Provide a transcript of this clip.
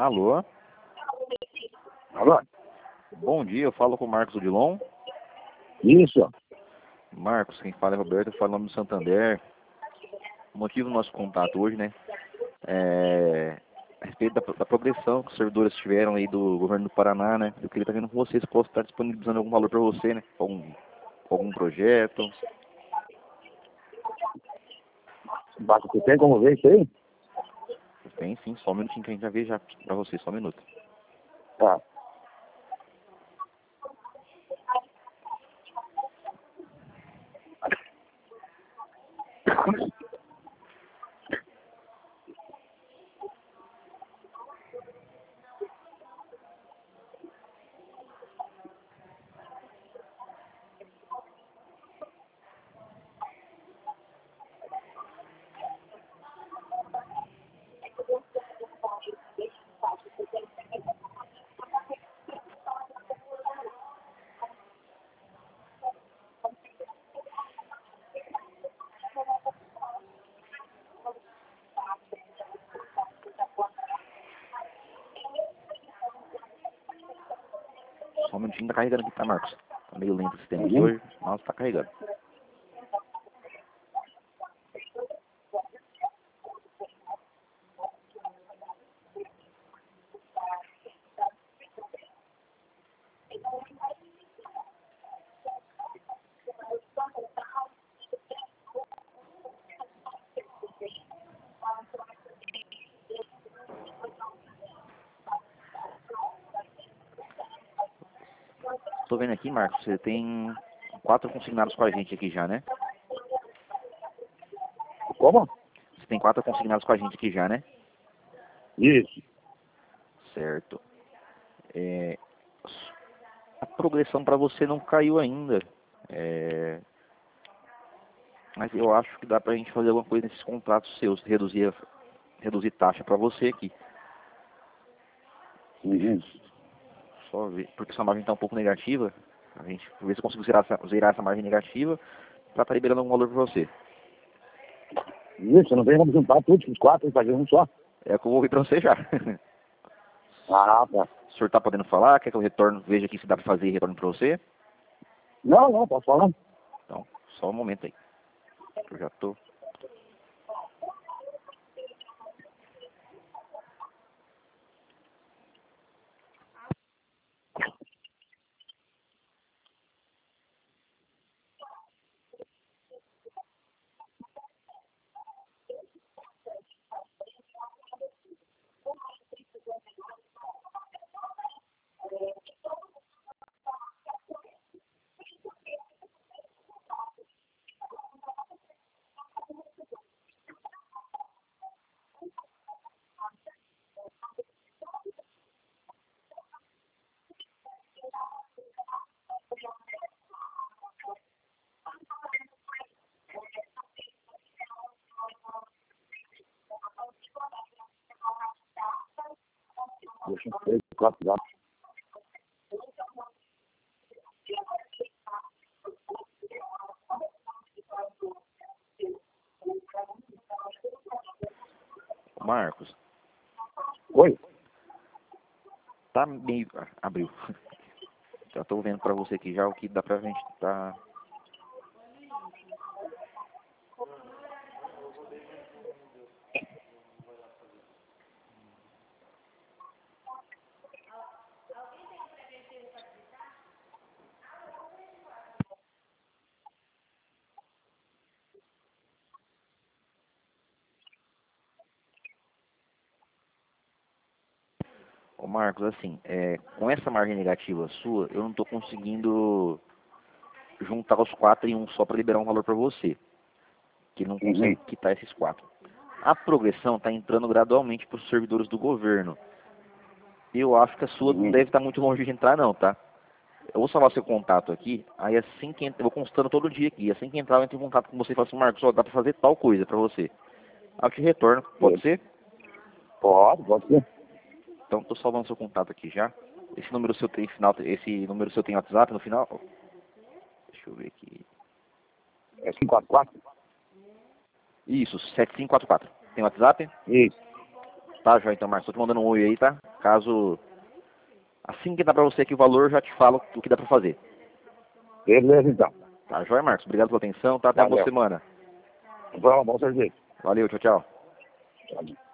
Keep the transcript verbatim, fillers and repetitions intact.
Alô? Alô? Bom dia, eu falo com o Marcos Odilon. Isso. Marcos, quem fala é Roberto, eu falo em nome do Santander. O motivo do nosso contato hoje, né, é a respeito da, da progressão que os servidores tiveram aí do governo do Paraná, né. Eu queria estar vendo com você se posso estar disponibilizando algum valor para você, né, algum, algum projeto. Você tem como ver isso aí? Tem sim, só um minutinho que a gente já vê já para você, só um minuto. Tá. Só um minutinho, tá carregando aqui, tá, Marcos? Tá meio lento o sistema aqui Uhum. hoje, mas tá carregando. Tô vendo aqui, Marcos, você tem quatro consignados com a gente aqui já, né? Como? Você tem quatro consignados com a gente aqui já, né? Isso. Certo. É, a progressão para você não caiu ainda. É, mas eu acho que dá pra gente fazer alguma coisa nesses contratos seus, reduzir, reduzir taxa para você aqui. Deixa Uhum. eu só ver, porque sua margem tá um pouco negativa. A gente ver se consigo zerar essa, zerar essa margem negativa para estar liberando algum valor para você. Isso, não tem como juntar tudo, os quatro e fazer um só. É o que eu vou ouvir para você já. Ah, tá. O senhor tá podendo falar? Quer que eu retorno, veja aqui se dá para fazer e retorno para você? Não, não, posso falar. Então, só um momento aí. Eu já tô. Deixa eu ver, quatro dados. Marcos, Oi? tá meio. ah, Abriu. Já tô vendo para você aqui já o que dá pra gente tá. Ô Marcos, assim, é, com essa margem negativa sua, eu não tô conseguindo juntar os quatro em um só para liberar um valor para você, que não Uhum. consegue quitar esses quatro. A progressão está entrando gradualmente para os servidores do governo. Eu acho que a sua não Uhum. deve estar muito longe de entrar não, tá? Eu vou salvar seu contato aqui, aí assim que entra, eu vou consultando todo dia aqui, assim que entrar eu entro em contato com você e falo assim, Marcos, ó, dá para fazer tal coisa para você. Aí eu te retorno, pode ser? Pode, pode ser. Então tô salvando seu contato aqui já. Esse número seu tem final, esse número seu tem WhatsApp no final? Deixa eu ver aqui. É cinco quatro quatro? Isso, sete cinco quatro quatro. Tem WhatsApp? Isso. Tá, João, então, Marcos, tô te mandando um oi aí, tá? Caso, assim que dá pra você aqui o valor, já te falo o que dá pra fazer. Beleza, então. Tá, joia, Marcos? Obrigado pela atenção, tá? Até a Valeu. boa semana. Vamos, bom serviço. Valeu, tchau, tchau. Tchau.